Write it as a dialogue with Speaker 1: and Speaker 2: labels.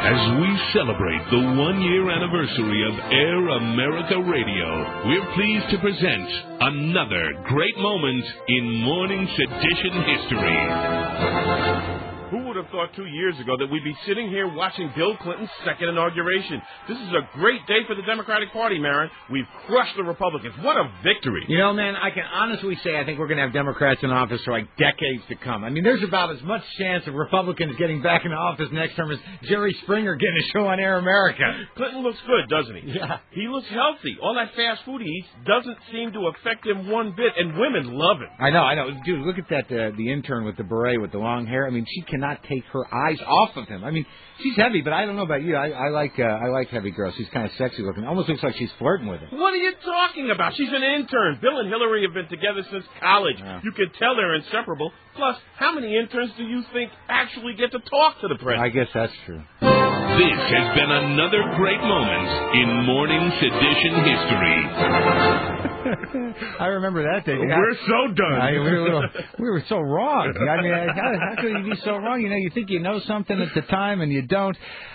Speaker 1: As we celebrate the one-year anniversary of Air America Radio, we're pleased to present another great moment in morning sedition history.
Speaker 2: Who would have thought 2 years ago that we'd be sitting here watching Bill Clinton's second inauguration? This is a great day for the Democratic Party, Marin. We've crushed the Republicans. What a victory.
Speaker 3: You know, man, I can honestly say I think we're going to have Democrats in office for like decades to come. I mean, there's about as much chance of Republicans getting back into office next term as Jerry Springer getting a show on Air America.
Speaker 2: Clinton looks good, doesn't he?
Speaker 3: Yeah.
Speaker 2: He looks healthy. All that fast food he eats doesn't seem to affect him one bit, and women love him.
Speaker 3: I know. Dude, look at that, the intern with the beret with the long hair. I mean, she cannot take her eyes off of him. I mean, she's heavy, but I don't know about you. I like heavy girls. She's kind of sexy looking. Almost looks like she's flirting with him.
Speaker 2: What are you talking about? She's an intern. Bill and Hillary have been together since college.
Speaker 3: Yeah.
Speaker 2: You can tell they're inseparable. Plus, how many interns do you think actually get to talk to the president?
Speaker 3: I guess that's true.
Speaker 1: This has been another great moment in morning sedition history.
Speaker 3: I remember that day.
Speaker 2: We're so done.
Speaker 3: We were so wrong. I mean, how could you be so wrong? You know, you think you know something at the time and you don't.